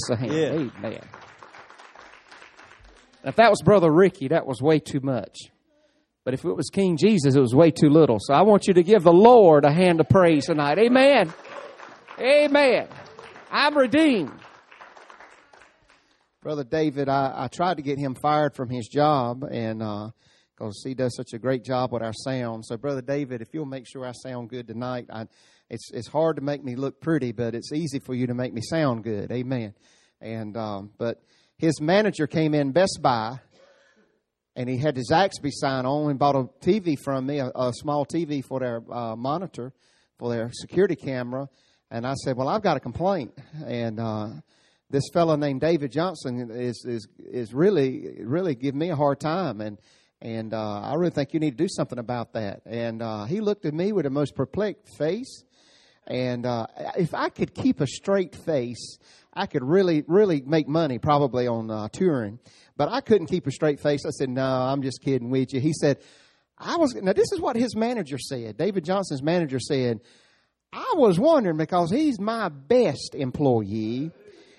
us a hand. Yeah. Amen. Now, if that was Brother Ricky, that was way too much. But if it was King Jesus, it was way too little. So I want you to give the Lord a hand of praise tonight. Amen. Amen. I'm redeemed. Brother David, I tried to get him fired from his job, and because he does such a great job with our sound. So, Brother David, if you'll make sure I sound good tonight, it's hard to make me look pretty, but it's easy for you to make me sound good. Amen. And but his manager came in Best Buy, and he had the Zaxby sign on and bought a TV from me, a small TV for their monitor, for their security camera. And I said, well, I've got a complaint. And this fellow named David Johnson is really giving me a hard time. And I really think you need to do something about that. And he looked at me with the most perplexed face. And if I could keep a straight face, I could really make money probably on touring. But I couldn't keep a straight face. I said, no, I'm just kidding with you. He said, now this is what his manager said. David Johnson's manager said, I was wondering because he's my best employee.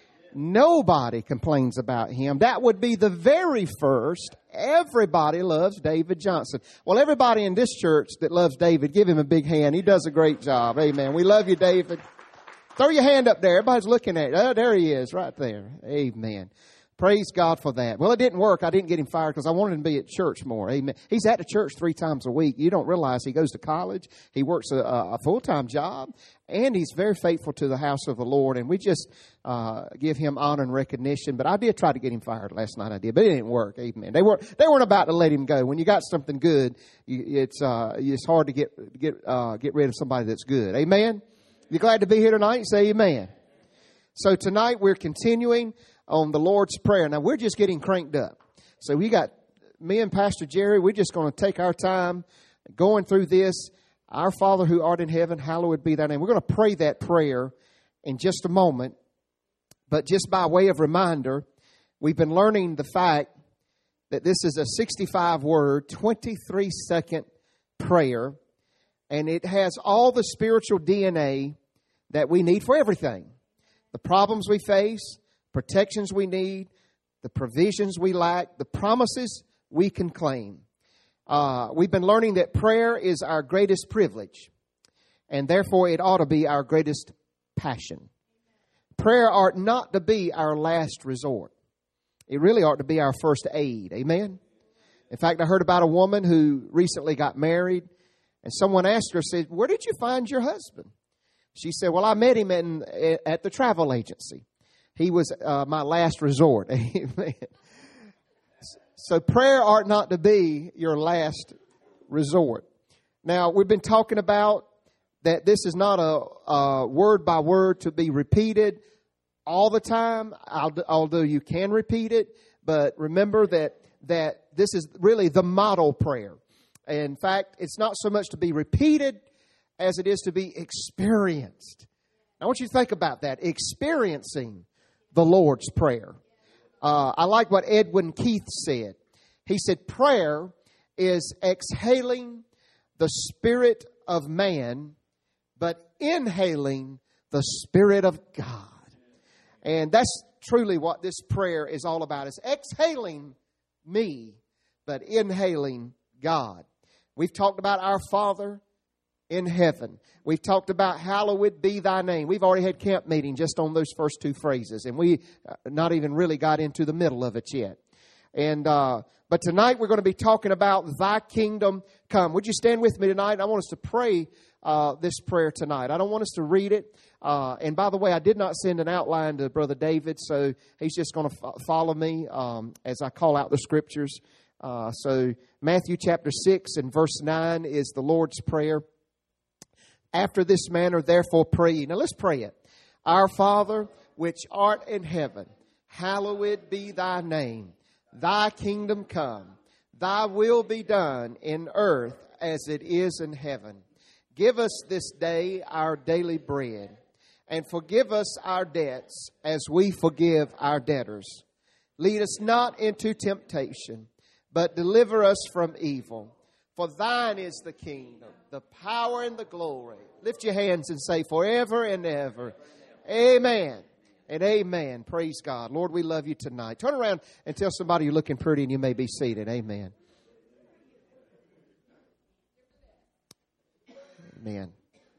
Nobody complains about him. That would be the very first. Everybody loves David Johnson. Well, everybody in this church that loves David, give him a big hand. He does a great job. Amen. We love you, David. Throw your hand up there. Everybody's looking at it. Oh, there he is right there. Amen. Praise God for that. Well, it didn't work. I didn't get him fired because I wanted him to be at church more. Amen. He's at the church 3 times a week. You don't realize he goes to college. He works a full-time job, and he's very faithful to the house of the Lord. And we just give him honor and recognition. But I did try to get him fired last night. I did, but it didn't work. Amen. They weren't about to let him go. When you got something good, it's hard to get rid of somebody that's good. Amen. You glad to be here tonight? Say amen. So tonight we're continuing on the Lord's Prayer. Now, we're just getting cranked up. So we got me and Pastor Jerry. We're just going to take our time going through this. Our Father who art in heaven, hallowed be thy name. We're going to pray that prayer in just a moment. But just by way of reminder, we've been learning the fact that this is a 65-word, 23-second prayer. And it has all the spiritual DNA that we need for everything. The problems we face, protections we need, the provisions we lack, the promises we can claim. We've been learning that prayer is our greatest privilege, and therefore it ought to be our greatest passion. Prayer ought not to be our last resort. It really ought to be our first aid. Amen? In fact, I heard about a woman who recently got married, and someone asked her, said, where did you find your husband? She said, well, I met him at the travel agency. He was my last resort. Amen. So prayer ought not to be your last resort. Now, we've been talking about that this is not a word by word to be repeated all the time, although you can repeat it. But remember that this is really the model prayer. In fact, it's not so much to be repeated as it is to be experienced. I want you to think about that, experiencing the Lord's Prayer. I like what Edwin Keith said. He said, prayer is exhaling the spirit of man, but inhaling the Spirit of God. And that's truly what this prayer is all about, is exhaling me, but inhaling God. We've talked about our Father in heaven. We've talked about hallowed be thy name. We've already had camp meeting just on those first 2 phrases, and we not even really got into the middle of it yet. And but tonight we're going to be talking about thy kingdom come. Would you stand with me tonight? I want us to pray this prayer tonight. I don't want us to read it. And by the way, I did not send an outline to Brother David, so he's just going to follow me as I call out the scriptures. So Matthew chapter 6 and verse 9 is the Lord's Prayer. After this manner, therefore, pray ye. Now, let's pray it. Our Father, which art in heaven, hallowed be thy name. Thy kingdom come. Thy will be done in earth as it is in heaven. Give us this day our daily bread, and forgive us our debts as we forgive our debtors. Lead us not into temptation, but deliver us from evil. For thine is the kingdom, the power, and the glory. Lift your hands and say, forever and ever. Amen. And amen. Praise God. Lord, we love you tonight. Turn around and tell somebody you're looking pretty and you may be seated. Amen. Amen.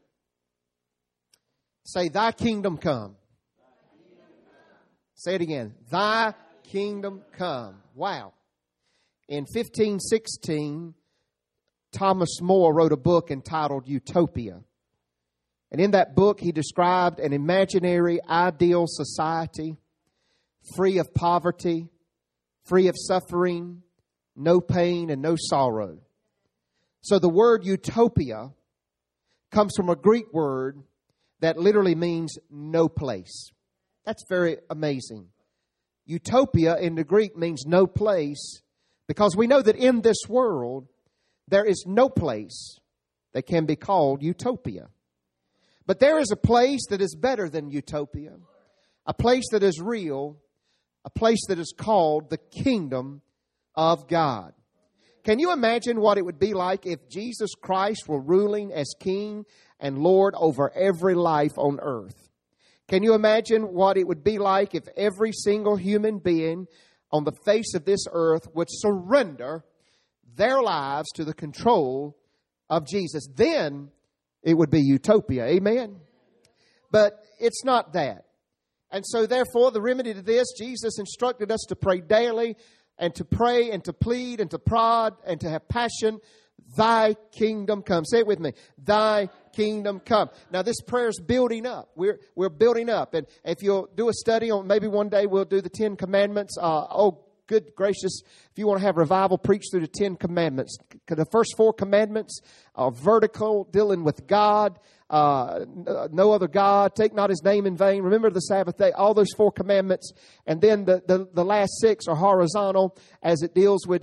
Say, thy kingdom come. Say it again. Thy kingdom come. Wow. In 1516, Thomas More wrote a book entitled Utopia. And in that book, he described an imaginary, ideal society, free of poverty, free of suffering, no pain, and no sorrow. So the word utopia comes from a Greek word that literally means no place. That's very amazing. Utopia in the Greek means no place, because we know that in this world, there is no place that can be called utopia. But there is a place that is better than utopia, a place that is real, a place that is called the kingdom of God. Can you imagine what it would be like if Jesus Christ were ruling as King and Lord over every life on earth? Can you imagine what it would be like if every single human being on the face of this earth would surrender their lives to the control of Jesus? Then it would be utopia. Amen? But it's not that. And so therefore, the remedy to this, Jesus instructed us to pray daily and to pray and to plead and to prod and to have passion. Thy kingdom come. Say it with me. Thy kingdom come. Now this prayer is building up. We're building up. And if you'll do a study on, maybe one day we'll do the 10 Commandments. Good gracious, if you want to have revival, preach through the 10 Commandments. The first 4 commandments are vertical, dealing with God, no other God, take not His name in vain, remember the Sabbath day, all those 4 commandments. And then the last 6 are horizontal, as it deals with,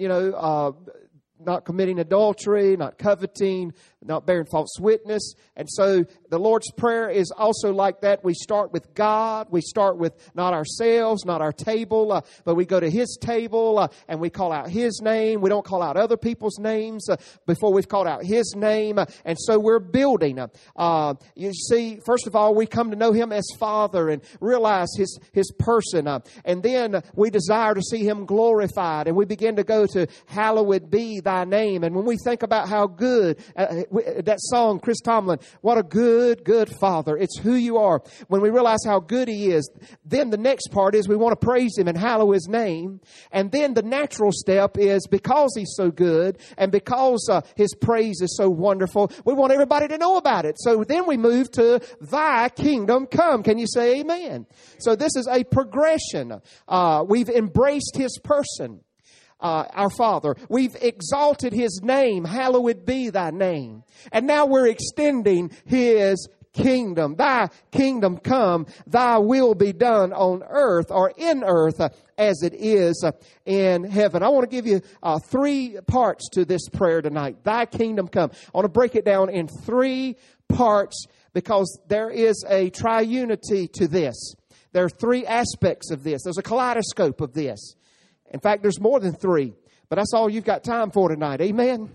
not committing adultery, not coveting, not bearing false witness. And so the Lord's Prayer is also like that. We start with God. We start with not ourselves, not our table, but we go to His table and we call out His name. We don't call out other people's names before we've called out His name. And so we're building. You see, first of all, we come to know Him as Father and realize His person. And then we desire to see Him glorified. And we begin to go to hallowed be thy name. And when we think about how good, that song, Chris Tomlin, what a good, good Father. It's who you are. When we realize how good He is, then the next part is we want to praise Him and hallow His name. And then the natural step is, because He's so good and because His praise is so wonderful, we want everybody to know about it. So then we move to thy kingdom come. Can you say amen? So this is a progression. We've embraced His person. Our Father. We've exalted His name. Hallowed be thy name. And now we're extending His kingdom. Thy kingdom come. Thy will be done on earth or in earth as it is in heaven. I want to give you 3 parts to this prayer tonight. Thy kingdom come. I want to break it down in 3 parts because there is a triunity to this. There are 3 aspects of this. There's a kaleidoscope of this. In fact, there's more than 3, but that's all you've got time for tonight. Amen?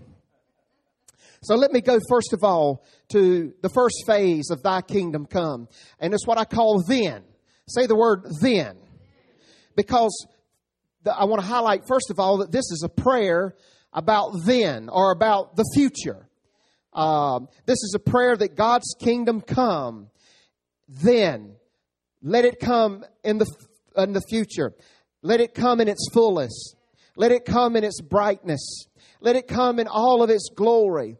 So let me go first of all to the first phase of thy kingdom come. And it's what I call then. Say the word then. Because I want to highlight first of all that this is a prayer about then or about the future. This is a prayer that God's kingdom come then. Let it come in the future. Let it come in its fullness. Let it come in its brightness. Let it come in all of its glory.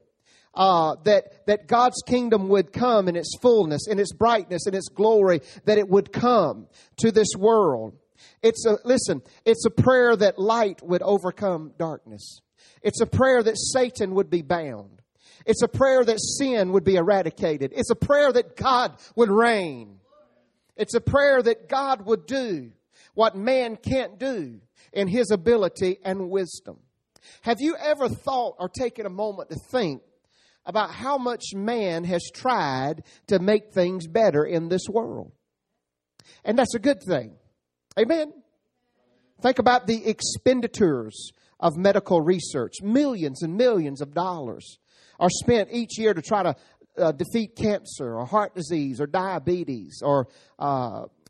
That God's kingdom would come in its fullness, in its brightness, in its glory, that it would come to this world. It's a prayer that light would overcome darkness. It's a prayer that Satan would be bound. It's a prayer that sin would be eradicated. It's a prayer that God would reign. It's a prayer that God would do what man can't do in His ability and wisdom. Have you ever thought or taken a moment to think about how much man has tried to make things better in this world? And that's a good thing. Amen? Think about the expenditures of medical research. Millions and millions of dollars are spent each year to try to defeat cancer or heart disease or diabetes or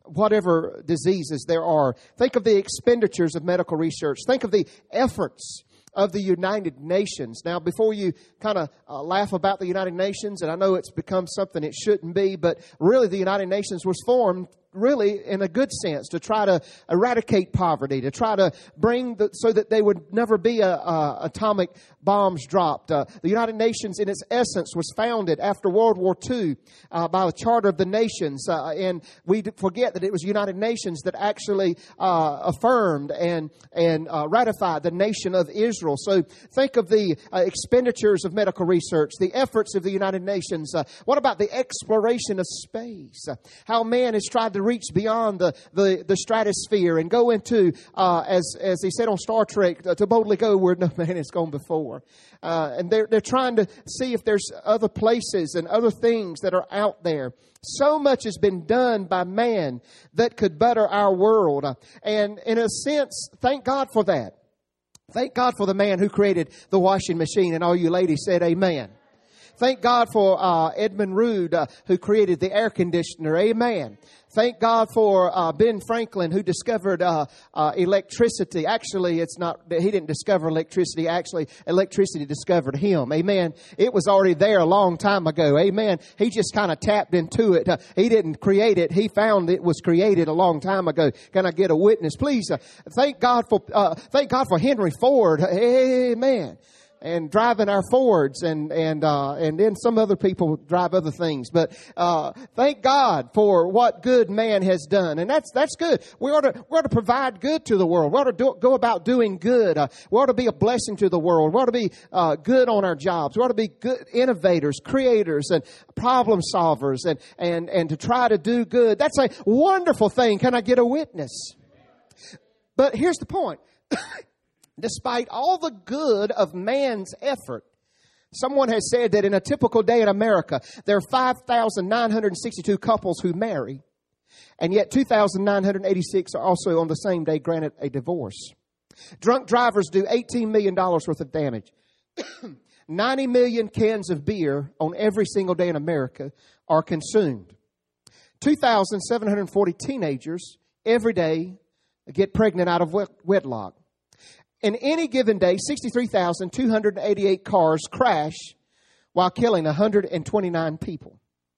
whatever diseases there are. Think of the expenditures of medical research. Think of the efforts of the United Nations. Now, before you kind of laugh about the United Nations, and I know it's become something it shouldn't be, but really the United Nations was formed really in a good sense to try to eradicate poverty, to try to bring so that they would never be atomic bombs dropped. The United Nations in its essence was founded after World War II by the Charter of the Nations, and we forget that it was United Nations that actually affirmed and ratified the nation of Israel. So think of the expenditures of medical research, the efforts of the United Nations. What about the exploration of space? How man has tried to reach beyond the stratosphere and go into, as he said on Star Trek, to boldly go where no man has gone before. And they're trying to see if there's other places and other things that are out there. So much has been done by man that could better our world. And in a sense, thank God for that. Thank God for the man who created the washing machine. And all you ladies said amen. Thank God for Edmund Rood, who created the air conditioner. Amen. Thank God for Ben Franklin, who discovered electricity. Actually, it's not, he didn't discover electricity. Actually, electricity discovered him. Amen. It was already there a long time ago. Amen. He just kind of tapped into it. He didn't create it. He found it was created a long time ago. Can I get a witness? Please, thank God for Henry Ford. Amen. And driving our Fords, and then some other people drive other things. But thank God for what good man has done, and that's good. We ought to provide good to the world. We ought to go about doing good. We ought to be a blessing to the world. We ought to be good on our jobs. We ought to be good innovators, creators, and problem solvers, and to try to do good. That's a wonderful thing. Can I get a witness? But here's the point. Despite all the good of man's effort, someone has said that in a typical day in America, there are 5,962 couples who marry, and yet 2,986 are also on the same day granted a divorce. Drunk drivers do $18 million worth of damage. 90 million cans of beer on every single day in America are consumed. 2,740 teenagers every day get pregnant out of wedlock. In any given day, 63,288 cars crash while killing 129 people.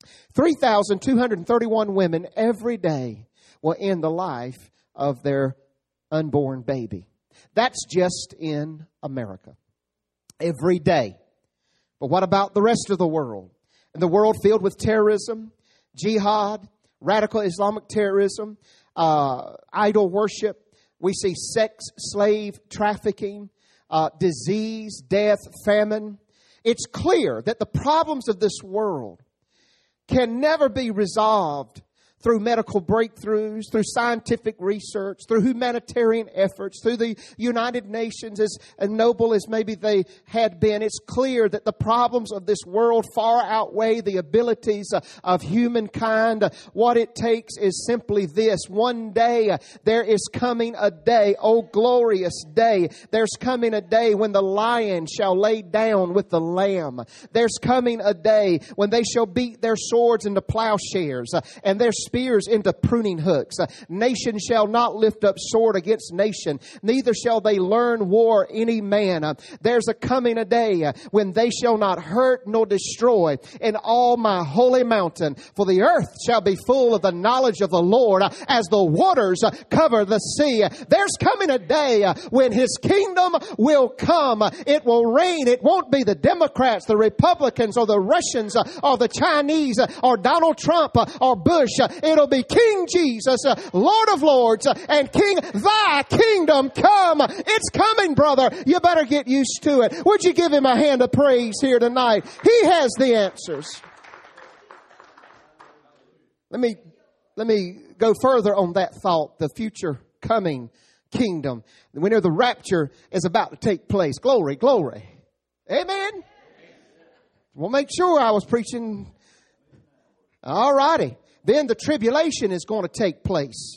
3,231 women every day will end the life of their unborn baby. That's just in America. Every day. But what about the rest of the world? In the world filled with terrorism, jihad, radical Islamic terrorism, idol worship, we see sex, slave trafficking, disease, death, famine. It's clear that the problems of this world can never be resolved through medical breakthroughs, through scientific research, through humanitarian efforts, through the United Nations, as noble as maybe they had been. It's clear that the problems of this world far outweigh the abilities of humankind. What it takes is simply this. One day there is coming a day, oh glorious day. There's coming a day when the lion shall lay down with the lamb. There's coming a day when they shall beat their swords into plowshares and their spears into pruning hooks. Nation shall not lift up sword against nation, neither shall they learn war any man. There's a coming a day when they shall not hurt nor destroy in all my holy mountain, for the earth shall be full of the knowledge of the Lord as the waters cover the sea. There's coming a day when His kingdom will come. It will reign. It won't be the Democrats, the Republicans, or the Russians, or the Chinese, or Donald Trump, or Bush. It'll be King Jesus, Lord of Lords, and King, thy kingdom come. It's coming, brother. You better get used to it. Would you give Him a hand of praise here tonight? He has the answers. Let me go further on that thought, the future coming kingdom. We know the rapture is about to take place. Glory, glory. Amen. We'll make sure I was preaching. All righty. Then the tribulation is going to take place.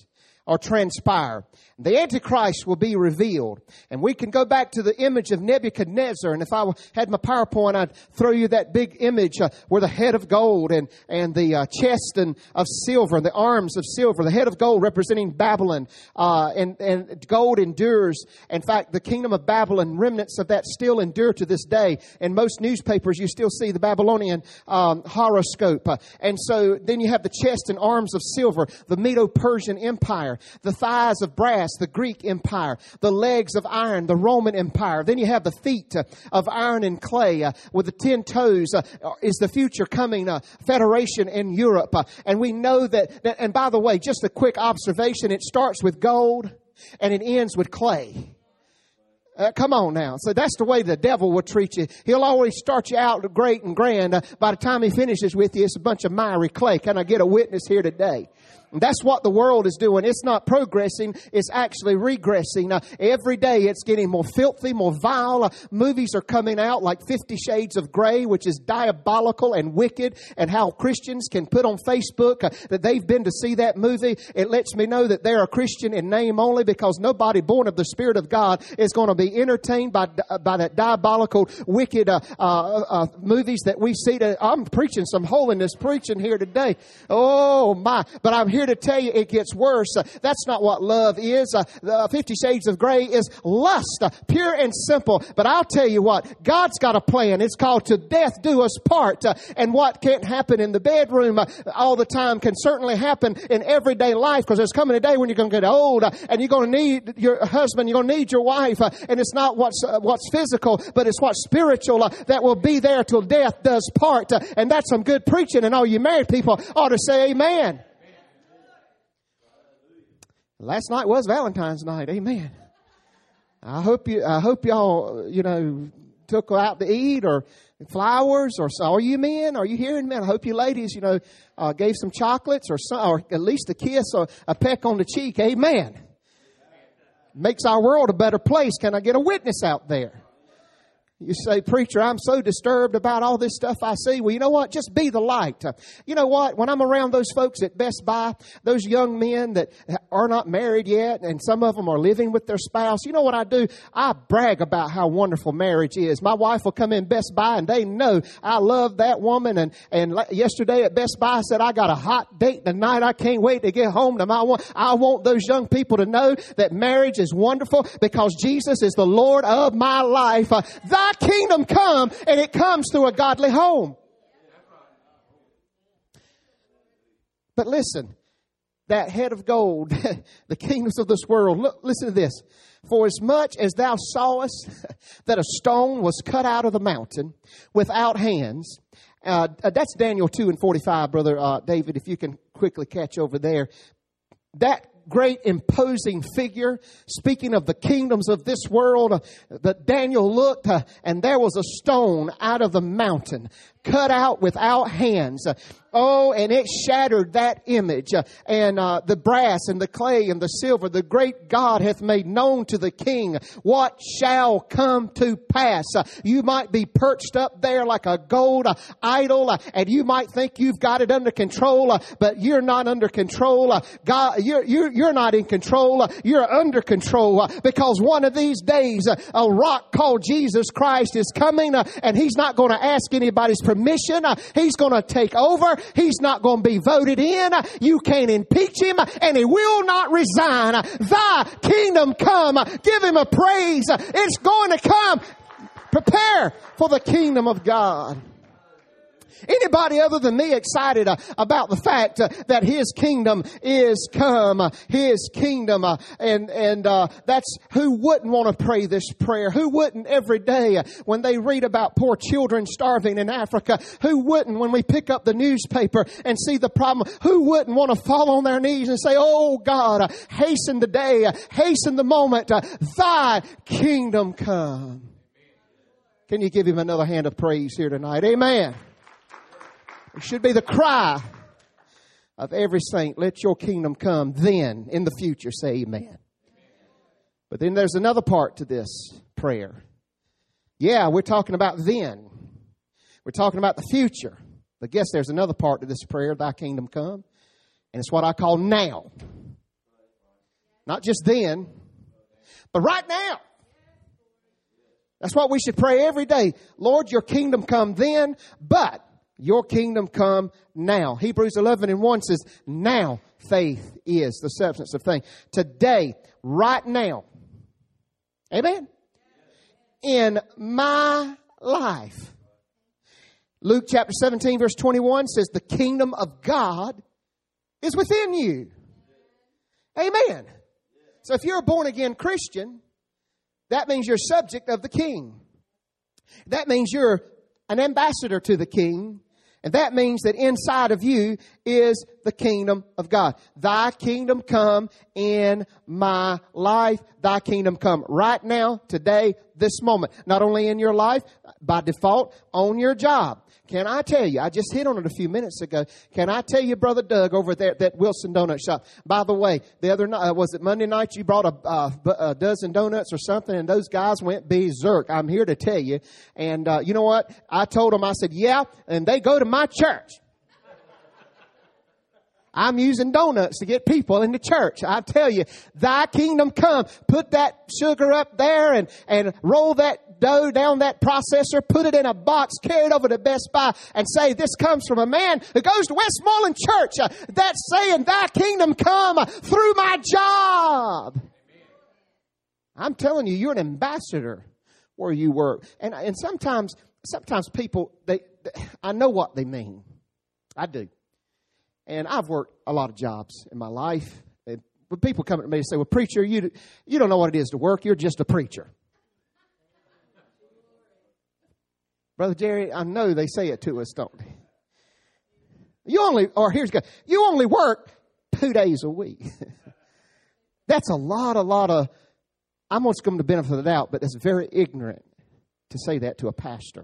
or transpire. The Antichrist will be revealed. And we can go back to the image of Nebuchadnezzar. And if I had my PowerPoint, I'd throw you that big image where the head of gold and the chest of silver, the arms of silver, the head of gold representing Babylon. And gold endures. In fact, the kingdom of Babylon, remnants of that still endure to this day. In most newspapers, you still see the Babylonian horoscope. And so then you have the chest and arms of silver, the Medo-Persian Empire, the thighs of brass, the Greek Empire, the legs of iron, the Roman Empire. Then you have the feet of iron and clay with the 10 toes is the future coming federation in Europe. And we know that, and by the way, just a quick observation, it starts with gold and it ends with clay. Come on now. So that's the way the devil will treat you. He'll always start you out great and grand. By the time he finishes with you, it's a bunch of miry clay. Can I get a witness here today? And that's what the world is doing. It's not progressing. It's actually regressing. Every day it's getting more filthy, more vile. Movies are coming out like 50 Shades of Grey, which is diabolical and wicked. And how Christians can put on Facebook that they've been to see that movie. It lets me know that they're a Christian in name only, because nobody born of the Spirit of God is going to be entertained by that diabolical, wicked movies that we see. I'm preaching some holiness preaching here today. Oh my. But I'm here to tell you it gets worse. That's not what love is. 50 Shades of Grey is lust, pure and simple. But I'll tell you what, God's got a plan. It's called To Death Do Us Part. And what can't happen in the bedroom all the time can certainly happen in everyday life, because there's coming a day when you're going to get old and you're going to need your husband, you're going to need your wife, and it's not what's physical, but it's what's spiritual that will be there till death does part. And that's some good preaching, and all you married people ought to say amen. Last night was Valentine's night. Amen. I hope y'all, took out to eat or flowers, or are you men? Are you hearing men? I hope you ladies, gave some chocolates or at least a kiss or a peck on the cheek. Amen. Makes our world a better place. Can I get a witness out there? You say, preacher, I'm so disturbed about all this stuff I see. Well, you know what? Just be the light. You know what? When I'm around those folks at Best Buy, those young men that are not married yet, and some of them are living with their spouse, you know what I do? I brag about how wonderful marriage is. My wife will come in Best Buy, and they know I love that woman. And yesterday at Best Buy, I said, I got a hot date tonight. I can't wait to get home to my one. I want those young people to know that marriage is wonderful because Jesus is the Lord of my life. Thy kingdom come, and it comes through a godly home. But listen, that head of gold, the kingdoms of this world, look, listen to this. For as much as thou sawest that a stone was cut out of the mountain without hands, that's Daniel 2:45, Brother David, if you can quickly catch over there. That great imposing figure, speaking of the kingdoms of this world, that Daniel looked and there was a stone out of the mountain cut out without hands. Oh, and it shattered that image. And the brass and the clay and the silver, the great God hath made known to the king what shall come to pass. You might be perched up there like a gold idol, and you might think you've got it under control, but you're not under control. God, you're not in control. You're under control, because one of these days a rock called Jesus Christ is coming, and He's not going to ask anybody's permission. He's going to take over. He's not going to be voted in. You can't impeach Him, and He will not resign. Thy kingdom come. Give Him a praise. It's going to come. Prepare for the kingdom of God. Anybody other than me excited about the fact that His kingdom is come? His kingdom, and that's who wouldn't want to pray this prayer? Who wouldn't every day when they read about poor children starving in Africa? Who wouldn't when we pick up the newspaper and see the problem? Who wouldn't want to fall on their knees and say, "Oh God, hasten the day, hasten the moment, Thy kingdom come"? Can you give Him another hand of praise here tonight? Amen. It should be the cry of every saint. Let your kingdom come. Then, in the future, say amen. But then there's another part to this prayer. Yeah, we're talking about then. We're talking about the future. But guess there's another part to this prayer, Thy kingdom come. And it's what I call now. Not just then, but right now. That's what we should pray every day. Lord, your kingdom come then, but your kingdom come now. Hebrews 11:1 says, now faith is the substance of things. Today, right now. Amen? In my life. Luke chapter 17 verse 21 says, the kingdom of God is within you. Amen. So if you're a born again Christian, that means you're subject of the King. That means you're an ambassador to the King. And that means that inside of you is the kingdom of God. Thy kingdom come in my life. Thy kingdom come right now, today, this moment. Not only in your life, by default, on your job. Can I tell you, I just hit on it a few minutes ago. Can I tell you, Brother Doug, over there at that Wilson Donut Shop? By the way, the other night, was it Monday night, you brought a dozen donuts or something, and those guys went berserk. I'm here to tell you. And you know what? I told them, I said, yeah, and they go to my church. I'm using donuts to get people into church. I tell you, thy kingdom come. Put that sugar up there and roll that dough down that processor, put it in a box, carry it over to Best Buy and say, this comes from a man who goes to Westmoreland Church. That's saying thy kingdom come through my job. I'm telling you, you're an ambassador where you work. And sometimes people, I know what they mean. I do. And I've worked a lot of jobs in my life. And when people come to me and say, well, preacher, you don't know what it is to work. You're just a preacher. Brother Jerry, I know they say it to us, don't they? You only work 2 days a week. That's a lot of, I'm going to give them the benefit of the doubt, but it's very ignorant to say that to a pastor.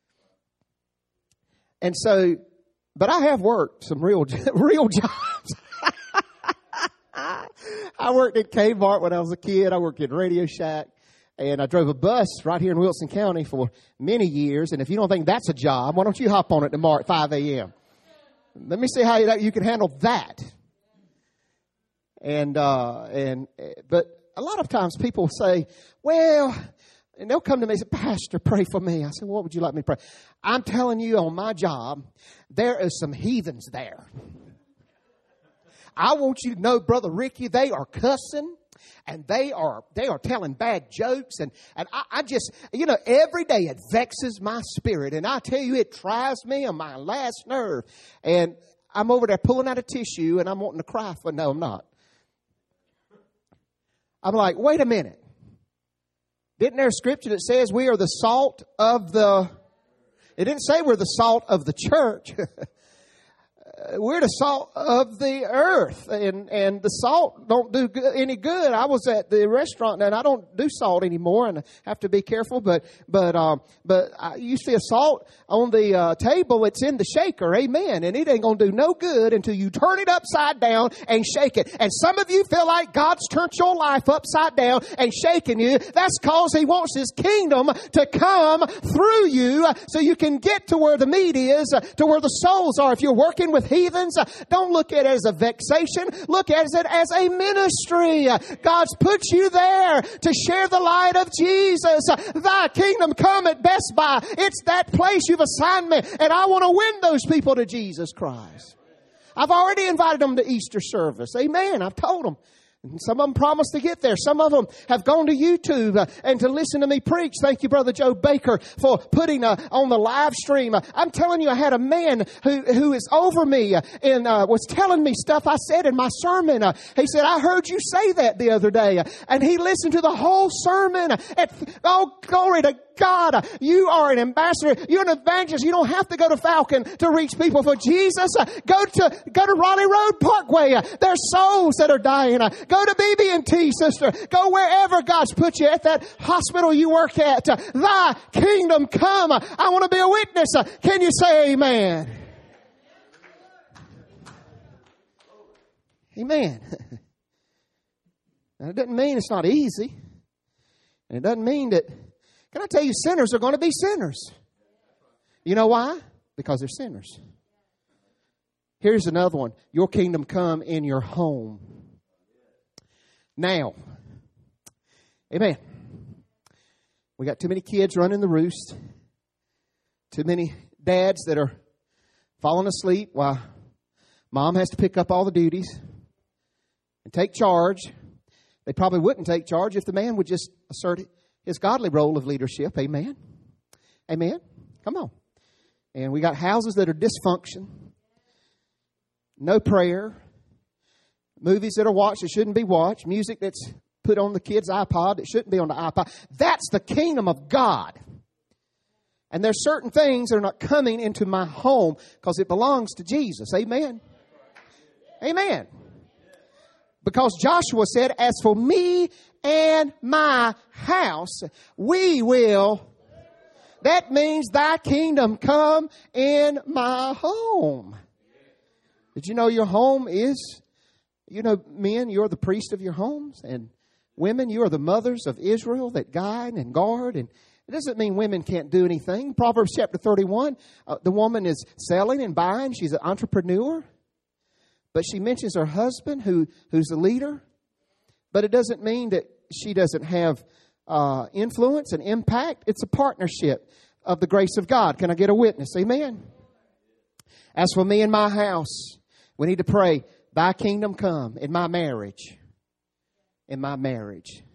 And so, but I have worked some real jobs. I worked at Kmart when I was a kid. I worked at Radio Shack. And I drove a bus right here in Wilson County for many years. And if you don't think that's a job, why don't you hop on it tomorrow at 5 a.m.? Let me see how you can handle that. But a lot of times people say, well, and they'll come to me and say, Pastor, pray for me. I said, what would you like me to pray? I'm telling you, on my job, there is some heathens there. I want you to know, Brother Ricky, they are cussing. And they are telling bad jokes. And I just, every day it vexes my spirit. And I tell you, it tries me on my last nerve. And I'm over there pulling out a tissue and I'm wanting to cry. But no, I'm not. I'm like, wait a minute. Didn't there a scripture that says we are the salt of the... It didn't say we're the salt of the church. We're the salt of the earth, and the salt don't do any good. I was at the restaurant, and I don't do salt anymore, and I have to be careful. But you see a salt on the table, it's in the shaker, amen. And it ain't gonna do no good until you turn it upside down and shake it. And some of you feel like God's turned your life upside down and shaking you. That's because He wants His kingdom to come through you, so you can get to where the meat is, to where the souls are. If you're working with heathens, don't look at it as a vexation. Look at it as a ministry. God's put you there to share the light of Jesus. Thy kingdom come at Best Buy. It's that place you've assigned me, and I want to win those people to Jesus Christ. I've already invited them to Easter service. Amen. I've told them. Some of them promised to get there. Some of them have gone to YouTube and to listen to me preach. Thank you, Brother Joe Baker, for putting on the live stream. I'm telling you, I had a man who is over me and was telling me stuff I said in my sermon. He said, I heard you say that the other day. And he listened to the whole sermon. Oh, glory to God. You are an ambassador. You're an evangelist. You don't have to go to Falcon to reach people for Jesus. Go to Raleigh Road Parkway. There's souls that are dying. Go to BB&T, sister. Go wherever God's put you, at that hospital you work at. Thy kingdom come. I want to be a witness. Can you say amen? Amen. And it doesn't mean it's not easy. And it doesn't mean that... Can I tell you, sinners are going to be sinners. You know why? Because they're sinners. Here's another one. Your kingdom come in your home. now. Amen. We got too many kids running the roost. Too many dads that are falling asleep while mom has to pick up all the duties and take charge. They probably wouldn't take charge if the man would just assert his godly role of leadership. Amen. Amen. Come on. And we got houses that are dysfunction. No prayer. Movies that are watched that shouldn't be watched. Music that's put on the kid's iPod that shouldn't be on the iPod. That's the kingdom of God. And there's certain things that are not coming into my home because it belongs to Jesus. Amen. Amen. Because Joshua said, as for me and my house, we will. That means thy kingdom come in my home. Did you know your home is, men, you're the priest of your homes. And women, you are the mothers of Israel that guide and guard. And it doesn't mean women can't do anything. Proverbs chapter 31, the woman is selling and buying. She's an entrepreneur. But she mentions her husband who's the leader. But it doesn't mean that she doesn't have influence and impact. It's a partnership of the grace of God. Can I get a witness? Amen. As for me and my house, we need to pray, thy kingdom come in my marriage. In my marriage.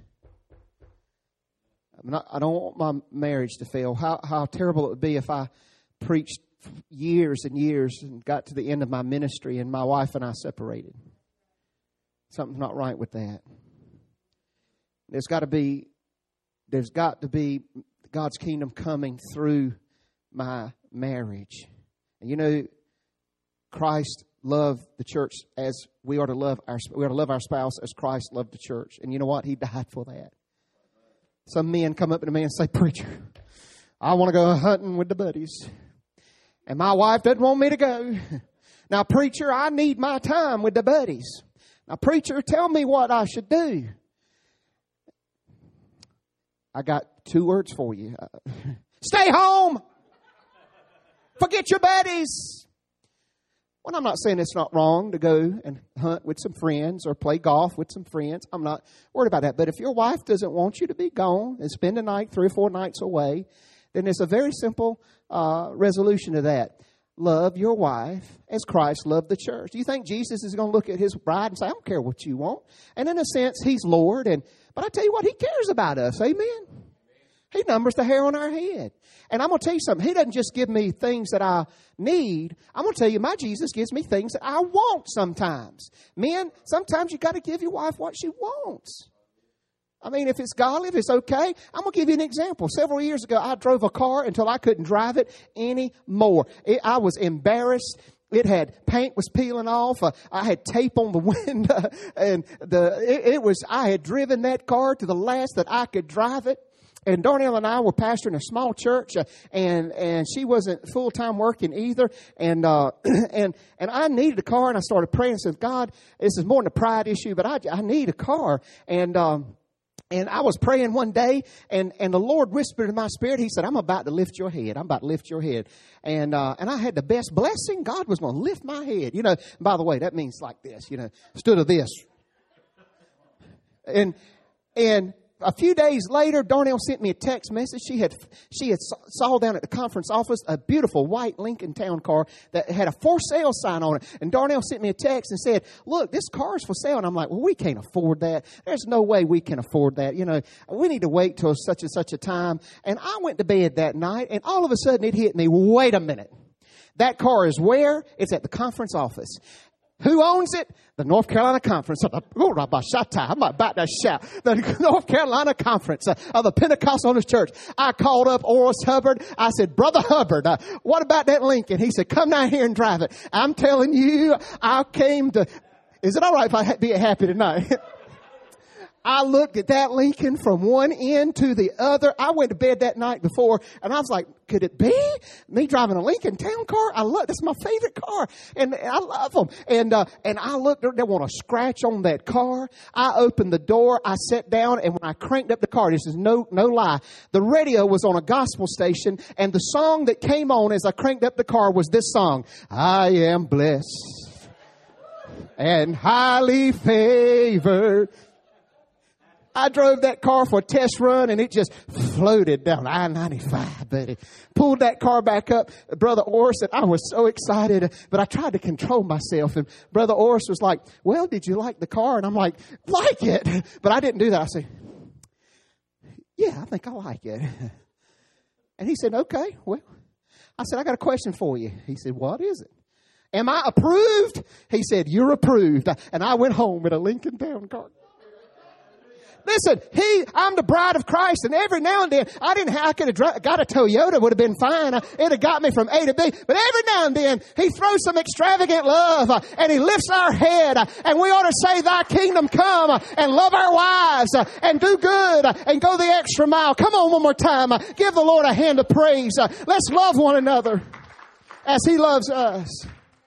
I don't want my marriage to fail. How terrible it would be if I preached years and years and got to the end of my ministry and my wife and I separated. Something's not right with that. There's got to be God's kingdom coming through my marriage. And Christ loved the church as we are to love our spouse as Christ loved the church. And you know what? He died for that. Some men come up to me and say, preacher, I want to go hunting with the buddies. And my wife doesn't want me to go. Now, preacher, I need my time with the buddies. Now, preacher, tell me what I should do. I got 2 words for you. Stay home. Forget your buddies. Well, I'm not saying it's not wrong to go and hunt with some friends or play golf with some friends. I'm not worried about that. But if your wife doesn't want you to be gone and spend a night, 3 or 4 nights away, then there's a very simple resolution to that. Love your wife as Christ loved the church. Do you think Jesus is going to look at his bride and say, I don't care what you want? And in a sense, he's Lord. But I tell you what, he cares about us. Amen. He numbers the hair on our head. And I'm going to tell you something. He doesn't just give me things that I need. I'm going to tell you, my Jesus gives me things that I want sometimes. Men, sometimes you got to give your wife what she wants. I mean, if it's godly, if it's okay. I'm going to give you an example. Several years ago, I drove a car until I couldn't drive it anymore. I was embarrassed. It had paint was peeling off. I had tape on the window. And I had driven that car to the last that I could drive it. And Darnell and I were pastoring a small church, and she wasn't full-time working either. And I needed a car, and I started praying and said, God, this is more than a pride issue, but I need a car. And I was praying one day, and the Lord whispered in my spirit. He said, I'm about to lift your head. I'm about to lift your head. And I had the best blessing. God was going to lift my head. By the way, that means like this, stood of this. And a few days later, Darnell sent me a text message. She had saw down at the conference office a beautiful white Lincoln Town car that had a for sale sign on it. And Darnell sent me a text and said, look, this car is for sale. And I'm like, well, we can't afford that. There's no way we can afford that. We need to wait till such and such a time. And I went to bed that night, and all of a sudden it hit me, wait a minute. That car is where? It's at the conference office. Who owns it? The North Carolina Conference. I'm about to shout. The North Carolina Conference of the Pentecostal Church. I called up Oris Hubbard. I said, Brother Hubbard, what about that Lincoln? He said, come down here and drive it. I'm telling you, I came to... Is it all right if I be happy tonight? I looked at that Lincoln from one end to the other. I went to bed that night before, and I was like, could it be me driving a Lincoln Town car? That's my favorite car, and I love them. And I looked, there wasn't a scratch on that car. I opened the door, I sat down, and when I cranked up the car, this is no lie, the radio was on a gospel station, and the song that came on as I cranked up the car was this song, I am blessed and highly favored. I drove that car for a test run and it just floated down I-95, buddy. Pulled that car back up. Brother Orris, I was so excited, but I tried to control myself. And Brother Orris was like, well, did you like the car? And I'm like it. But I didn't do that. I said, yeah, I think I like it. And he said, okay, well. I said, I got a question for you. He said, what is it? Am I approved? He said, you're approved. And I went home with a Lincoln Town car. Listen, I'm the bride of Christ, and every now and then, I could have got a Toyota, would have been fine. It'd have got me from A to B. But every now and then, He throws some extravagant love, and He lifts our head, and we ought to say, Thy kingdom come, and love our wives, and do good, and go the extra mile. Come on one more time. Give the Lord a hand of praise. Let's love one another as He loves us.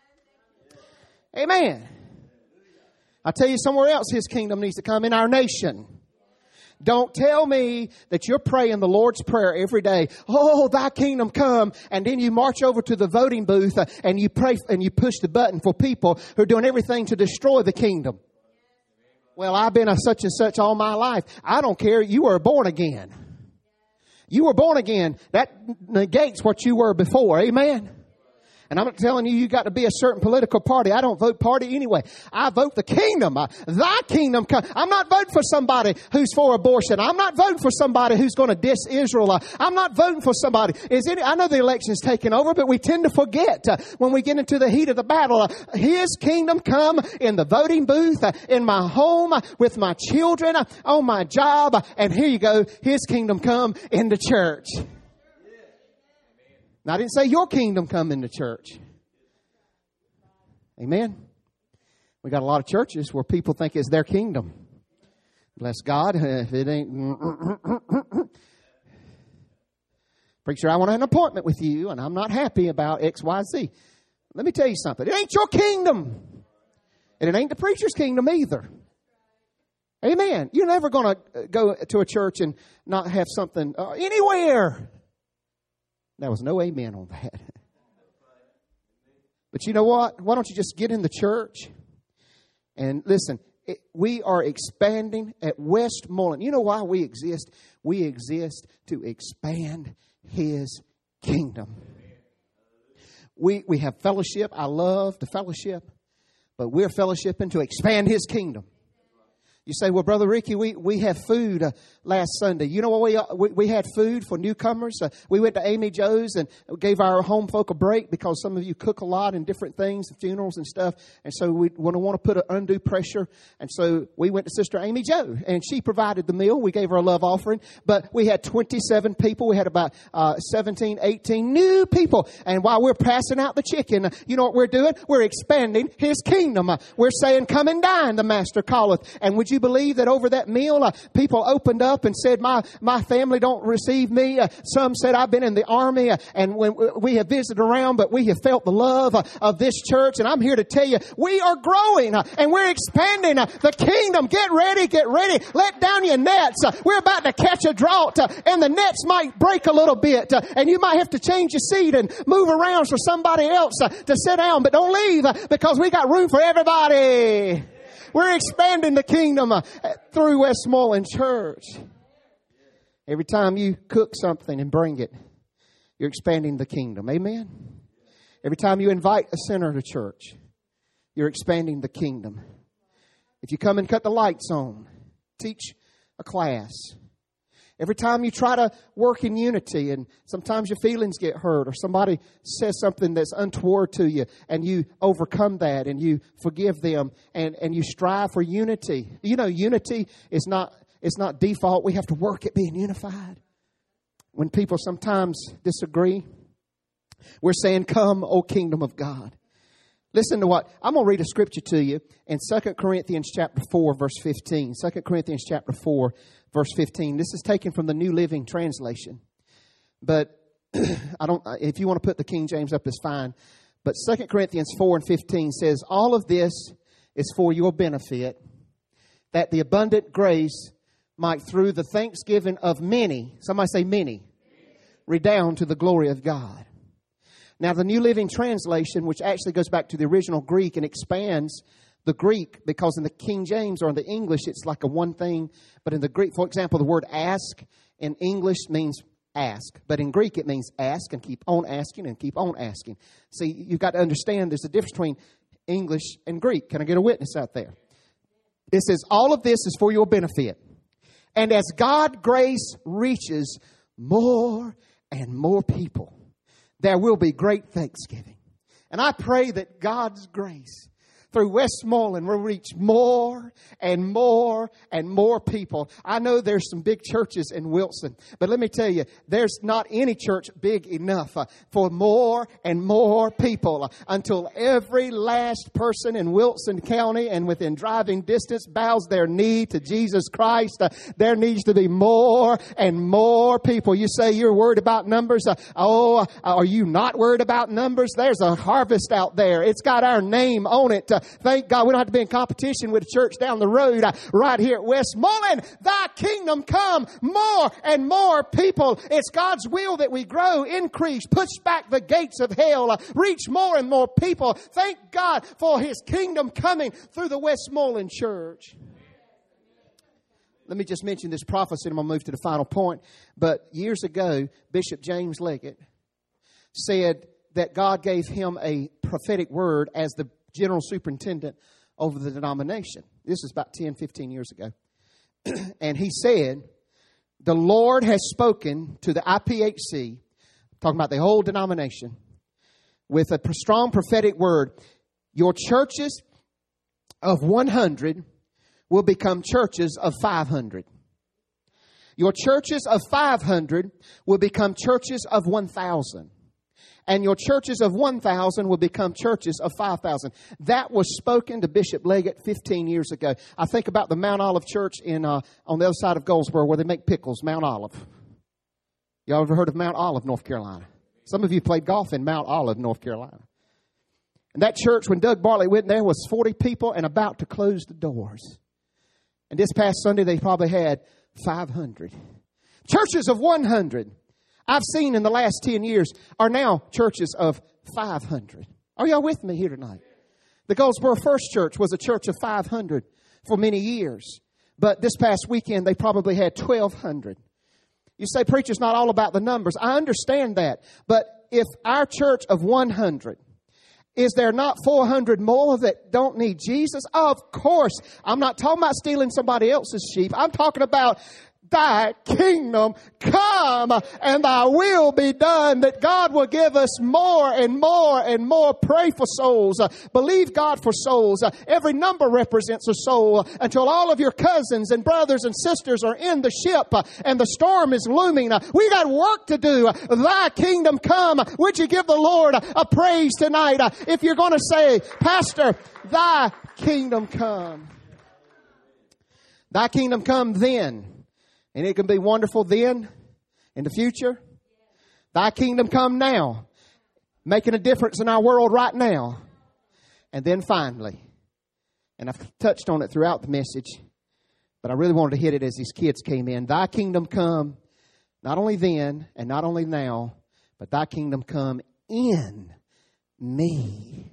Amen. I tell you, somewhere else His kingdom needs to come, in our nation. Don't tell me that you're praying the Lord's Prayer every day. Oh, Thy kingdom come. And then you march over to the voting booth and you pray and you push the button for people who are doing everything to destroy the kingdom. Well, I've been a such and such all my life. I don't care. You were born again. You were born again. That negates what you were before. Amen. And I'm not telling you got to be a certain political party. I don't vote party anyway. I vote the kingdom. Thy kingdom come. I'm not voting for somebody who's for abortion. I'm not voting for somebody who's going to diss Israel. I'm not voting for somebody. I know the election's taken over, but we tend to forget when we get into the heat of the battle. His kingdom come in the voting booth, in my home, with my children, on my job. And here you go. His kingdom come in the church. Now, I didn't say your kingdom come into church. Amen. We got a lot of churches where people think it's their kingdom. Bless God. If it ain't... Preacher, I want to have an appointment with you, and I'm not happy about X, Y, Z. Let me tell you something. It ain't your kingdom. And it ain't the preacher's kingdom either. Amen. You're never going to go to a church and not have something anywhere. There was no amen on that. But you know what? Why don't you just get in the church? And listen, we are expanding at Westmoreland. You know why we exist? We exist to expand His kingdom. We have fellowship. I love the fellowship. But we're fellowshipping to expand His kingdom. You say, well, Brother Ricky, we had food last Sunday. You know what? We had food for newcomers. We went to Amy Joe's and gave our home folk a break because some of you cook a lot in different things, funerals and stuff. And so we want to put an undue pressure. And so we went to Sister Amy Joe, and she provided the meal. We gave her a love offering. But we had 27 people. We had about 17, 18 new people. And while we're passing out the chicken, you know what we're doing? We're expanding His kingdom. We're saying, come and dine, the Master calleth. And would you believe that over that meal, people opened up and said, my family don't receive me. Some said, I've been in the army, and when we have visited around, but we have felt the love of this church. And I'm here to tell you, we are growing and we're expanding the kingdom. Get ready. Let down your nets. We're about to catch a drought, and the nets might break a little bit, and you might have to change your seat and move around for somebody else to sit down. But don't leave, because we got room for everybody. We're expanding the kingdom through Westmoreland Church. Every time you cook something and bring it, you're expanding the kingdom. Amen? Every time you invite a sinner to church, you're expanding the kingdom. If you come and cut the lights on, teach a class. Every time you try to work in unity, and sometimes your feelings get hurt, or somebody says something that's untoward to you, and you overcome that and you forgive them, and you strive for unity. You know, unity is not default. We have to work at being unified. When people sometimes disagree, we're saying, come, O kingdom of God. Listen to what, I'm going to read a scripture to you in 2 Corinthians chapter 4, verse 15. 2 Corinthians chapter 4, verse 15. This is taken from the New Living Translation. But if you want to put the King James up, it's fine. But 2 Corinthians 4 and 15 says, all of this is for your benefit, that the abundant grace might through the thanksgiving of many, somebody say many, redound to the glory of God. Now, the New Living Translation, which actually goes back to the original Greek and expands the Greek, because in the King James or in the English, it's like a one thing. But in the Greek, for example, the word ask in English means ask. But in Greek, it means ask and keep on asking and keep on asking. See, you've got to understand there's a difference between English and Greek. Can I get a witness out there? It says, all of this is for your benefit. And as God's grace reaches more and more people, there will be great thanksgiving. And I pray that God's grace through Westmoreland will reach more and more and more people. I know there's some big churches in Wilson, but let me tell you, there's not any church big enough for more and more people until every last person in Wilson County and within driving distance bows their knee to Jesus Christ. There needs to be more and more people. You say you're worried about numbers. Are you not worried about numbers? There's a harvest out there. It's got our name on it. Thank God we don't have to be in competition with a church down the road right here at Westmoreland. Thy kingdom come, more and more people. It's God's will that we grow, increase, push back the gates of hell, reach more and more people. Thank God for His kingdom coming through the Westmoreland church. Let me just mention this prophecy and I'm going to move to the final point. But years ago, Bishop James Leggett said that God gave him a prophetic word as the general superintendent over the denomination. This is about 10, 15 years ago. And he said, the Lord has spoken to the IPHC, talking about the whole denomination, with a strong prophetic word. Your churches of 100 will become churches of 500. Your churches of 500 will become churches of 1,000. And your churches of 1,000 will become churches of 5,000. That was spoken to Bishop Leggett 15 years ago. I think about the Mount Olive Church on the other side of Goldsboro where they make pickles, Mount Olive. Y'all ever heard of Mount Olive, North Carolina? Some of you played golf in Mount Olive, North Carolina. And that church, when Doug Bartley went there, was 40 people and about to close the doors. And this past Sunday, they probably had 500. Churches of 100. I've seen in the last 10 years are now churches of 500. Are y'all with me here tonight? The Goldsboro First Church was a church of 500 for many years. But this past weekend, they probably had 1,200. You say, preacher's not all about the numbers. I understand that. But if our church of 100, is there not 400 more that don't need Jesus? Of course. I'm not talking about stealing somebody else's sheep. I'm talking about thy kingdom come and thy will be done, that God will give us more and more and more. Pray for souls. Believe God for souls. Every number represents a soul until all of your cousins and brothers and sisters are in the ship and the storm is looming. We got work to do. Thy kingdom come. Would you give the Lord a praise tonight? If you're going to say, Pastor, thy kingdom come. Thy kingdom come then. And it can be wonderful then, in the future. Thy kingdom come now, making a difference in our world right now. And then finally, and I've touched on it throughout the message, but I really wanted to hit it as these kids came in. Thy kingdom come, not only then and not only now, but thy kingdom come in me.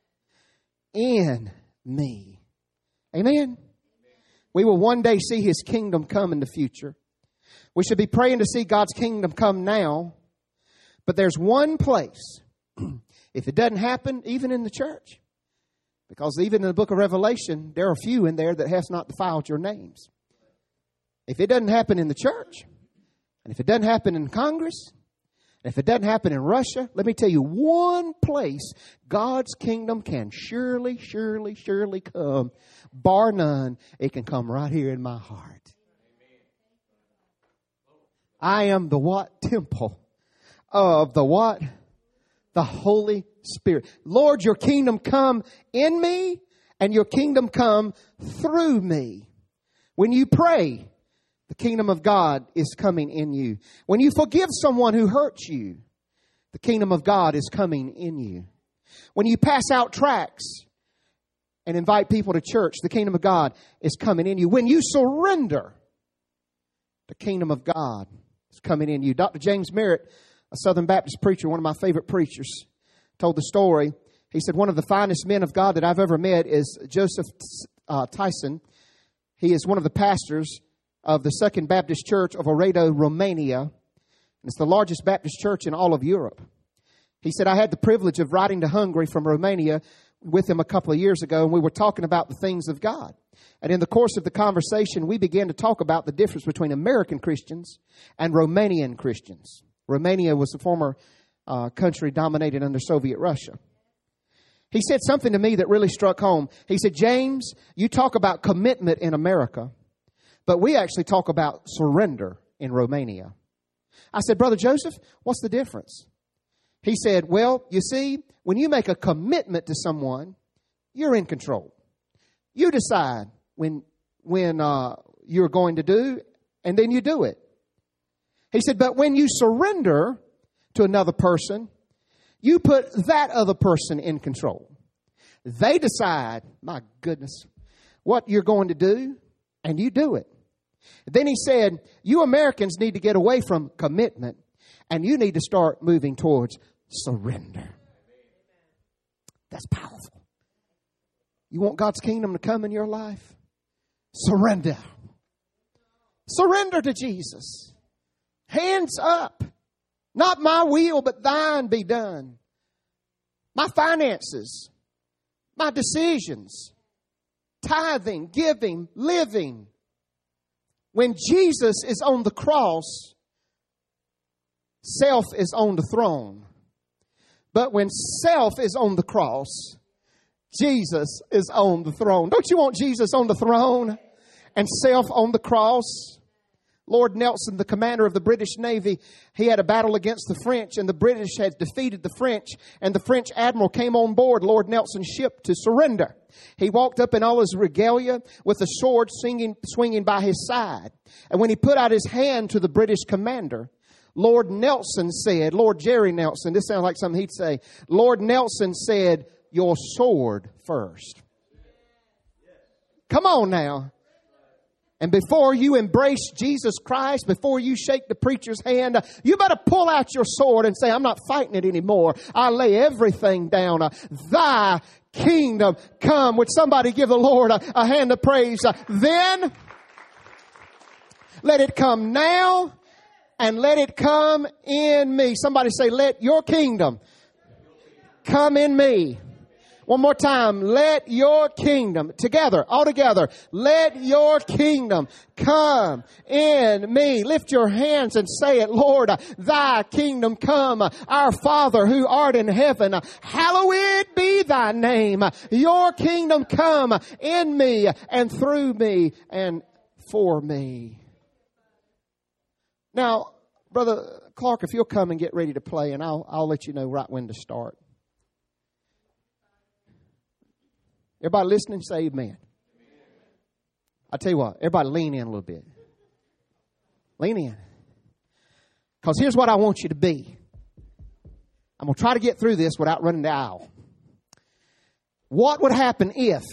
In me. Amen. We will one day see His kingdom come in the future. We should be praying to see God's kingdom come now. But there's one place, if it doesn't happen, even in the church, because even in the book of Revelation, there are a few in there that has not defiled your names. If it doesn't happen in the church, and if it doesn't happen in Congress, and if it doesn't happen in Russia, let me tell you one place God's kingdom can surely, surely, surely come. Bar none, it can come right here in my heart. I am the what? Temple of the what? The Holy Spirit. Lord, your kingdom come in me and your kingdom come through me. When you pray, the kingdom of God is coming in you. When you forgive someone who hurts you, the kingdom of God is coming in you. When you pass out tracts and invite people to church, the kingdom of God is coming in you. When you surrender, the kingdom of God is coming in you. Dr. James Merritt, a Southern Baptist preacher, one of my favorite preachers, told the story. He said, one of the finest men of God that I've ever met is Joseph Tyson. He is one of the pastors of the Second Baptist Church of Oredo, Romania. And it's the largest Baptist church in all of Europe. He said, I had the privilege of riding to Hungary from Romania with him a couple of years ago, and we were talking about the things of God. And in the course of the conversation, we began to talk about the difference between American Christians and Romanian Christians. Romania was a former country dominated under Soviet Russia. He said something to me that really struck home. He said, James, you talk about commitment in America, but we actually talk about surrender in Romania. I said, Brother Joseph, what's the difference? He said, well, you see, when you make a commitment to someone, you're in control. You decide when you're going to do, and then you do it. He said, but when you surrender to another person, you put that other person in control. They decide, my goodness, what you're going to do, and you do it. Then he said, you Americans need to get away from commitment, and you need to start moving towards surrender. That's powerful. You want God's kingdom to come in your life? Surrender. Surrender to Jesus. Hands up. Not my will, but thine be done. My finances, my decisions, tithing, giving, living. When Jesus is on the cross, self is on the throne. But when self is on the cross, Jesus is on the throne. Don't you want Jesus on the throne and self on the cross? Lord Nelson, the commander of the British Navy, he had a battle against the French, and the British had defeated the French, and the French admiral came on board Lord Nelson's ship to surrender. He walked up in all his regalia with a sword swinging by his side. And when he put out his hand to the British commander, Lord Nelson said, Lord Jerry Nelson, this sounds like something he'd say, Lord Nelson said, your sword first. Come on now. And before you embrace Jesus Christ, before you shake the preacher's hand, you better pull out your sword and say, I'm not fighting it anymore. I lay everything down. Thy kingdom come. Would somebody give the Lord a hand of praise? Then let it come now and let it come in me. Somebody say, let your kingdom come in me. One more time. Let your kingdom, together, all together, let your kingdom come in me. Lift your hands and say it, Lord, thy kingdom come. Our Father who art in heaven, hallowed be thy name. Your kingdom come in me and through me and for me. Now, Brother Clark, if you'll come and get ready to play, and I'll let you know right when to start. Everybody listening, say amen. I tell you what, everybody lean in a little bit. Lean in. Because here's what I want you to be. I'm going to try to get through this without running the aisle. What would happen if,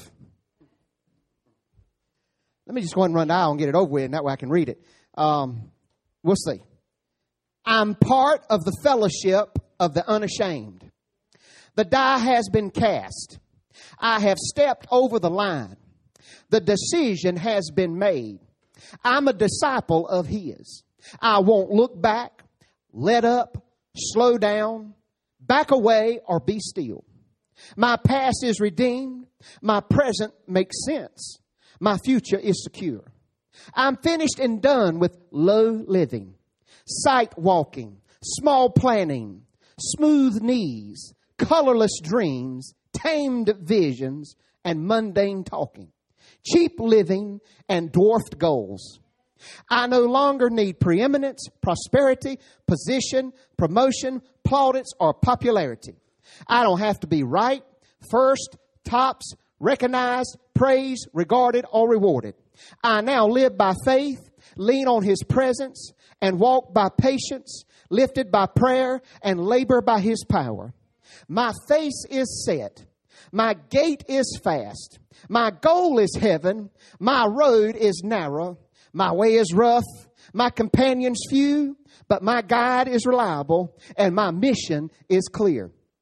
let me just go ahead and run the aisle and get it over with, and that way I can read it. We'll see. I'm part of the fellowship of the unashamed. The die has been cast. I have stepped over the line. The decision has been made. I'm a disciple of His. I won't look back, let up, slow down, back away, or be still. My past is redeemed. My present makes sense. My future is secure. I'm finished and done with low living, sight walking, small planning, smooth knees, colorless dreams, tamed visions, and mundane talking, cheap living, and dwarfed goals. I no longer need preeminence, prosperity, position, promotion, plaudits, or popularity. I don't have to be right, first, tops, recognized, praised, regarded, or rewarded. I now live by faith, lean on His presence, and walk by patience, lifted by prayer, and labor by His power. My face is set. My gate is fast. My goal is heaven. My road is narrow. My way is rough. My companions few, but my guide is reliable, and my mission is clear.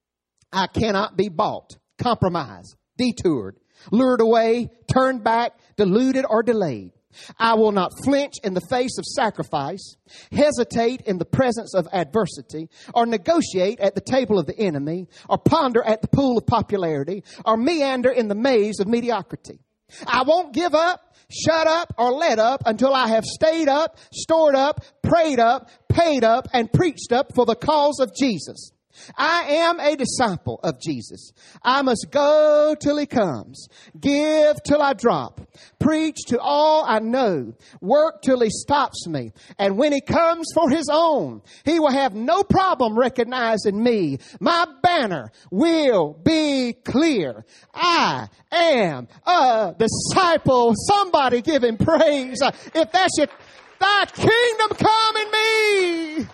I cannot be bought, compromised, detoured, lured away, turned back, deluded, or delayed. I will not flinch in the face of sacrifice, hesitate in the presence of adversity, or negotiate at the table of the enemy, or ponder at the pool of popularity, or meander in the maze of mediocrity. I won't give up, shut up, or let up until I have stayed up, stored up, prayed up, paid up, and preached up for the cause of Jesus. I am a disciple of Jesus. I must go till He comes, give till I drop, preach to all I know, work till He stops me. And when He comes for His own, He will have no problem recognizing me. My banner will be clear. I am a disciple. Somebody give Him praise. If that's it, Thy kingdom come in me.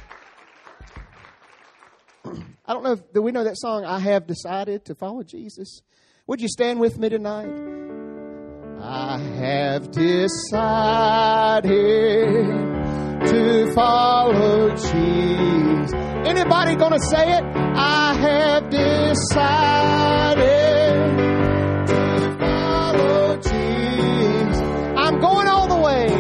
I don't know, do we know that song, I Have Decided to Follow Jesus? Would you stand with me tonight? I have decided to follow Jesus. Anybody gonna say it? I have decided to follow Jesus. I'm going all the way.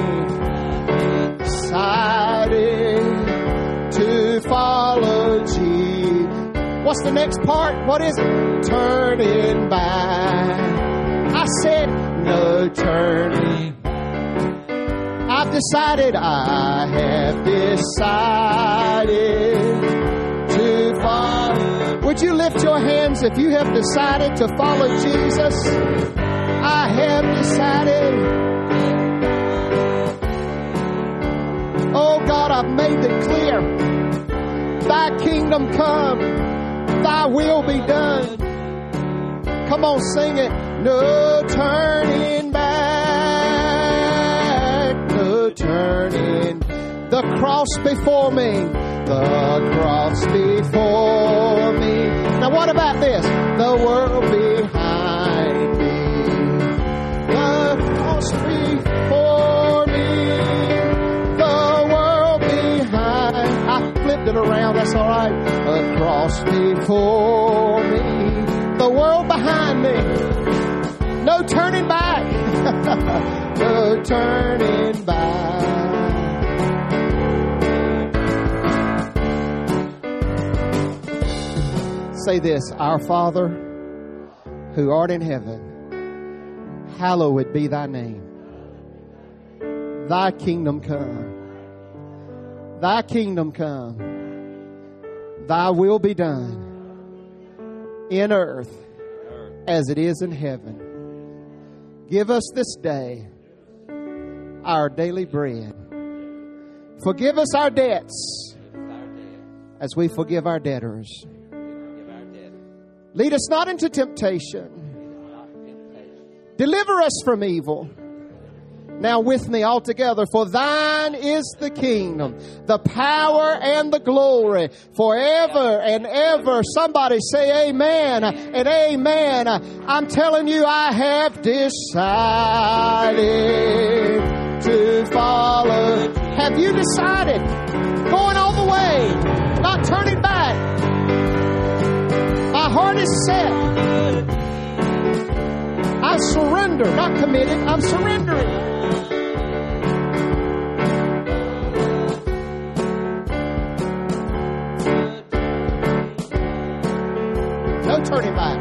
Decided to follow Jesus. What's the next part? What is it? Turning back. I said no turning. I've decided, I have decided to follow. Would you lift your hands if you have decided to follow Jesus? I have decided. Oh God, I've made it clear. Thy kingdom come. Thy will be done. Come on, sing it. No turning back. No turning. The cross before me. The cross before me. Now what about this? The world behind me. The cross before me. The world behind. I flipped it around. That's all right. The cross before me, the world behind me. No turning back. No turning back. Say this, Our Father, who art in heaven, hallowed be thy name. Thy kingdom come. Thy kingdom come. Thy will be done in earth as it is in heaven. Give us this day our daily bread. Forgive us our debts as we forgive our debtors. Lead us not into temptation. Deliver us from evil. Now with me all together. For thine is the kingdom, the power, and the glory forever and ever. Somebody say amen and amen. I'm telling you, I have decided to follow. Have you decided? Going all the way, not turning back. My heart is set. I surrender, not committed, I'm surrendering. No turning back.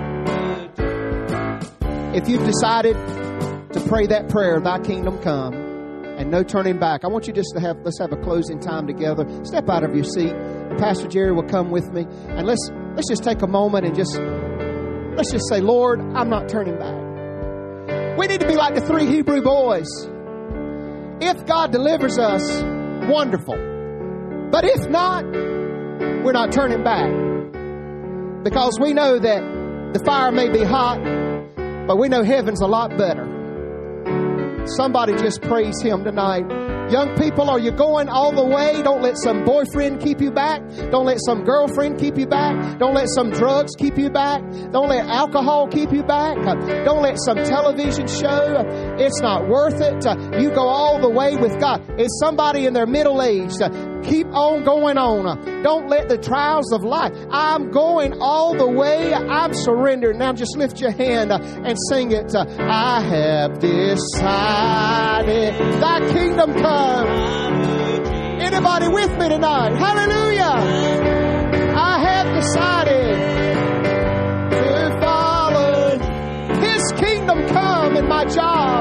If you've decided to pray that prayer, thy kingdom come, and no turning back, I want you just to let's have a closing time together. Step out of your seat. Pastor Jerry will come with me, and let's just take a moment and let's just say, Lord, I'm not turning back. We need to be like the 3 Hebrew boys. If God delivers us, wonderful. But if not, we're not turning back. Because we know that the fire may be hot, but we know heaven's a lot better. Somebody just praise Him tonight. Young people, are you going all the way? Don't let some boyfriend keep you back. Don't let some girlfriend keep you back. Don't let some drugs keep you back. Don't let alcohol keep you back. Don't let some television show. It's not worth it. You go all the way with God. Is somebody in their middle age keep on going on. Don't let the trials of life. I'm going all the way. I'm surrendered. Now just lift your hand and sing it. I have decided thy kingdom come. Anybody with me tonight? Hallelujah. I have decided to follow His kingdom come in my job.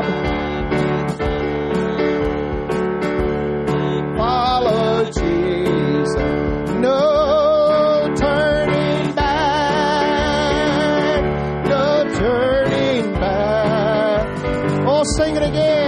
Follow Jesus. No turning back. No turning back. Oh, sing it again.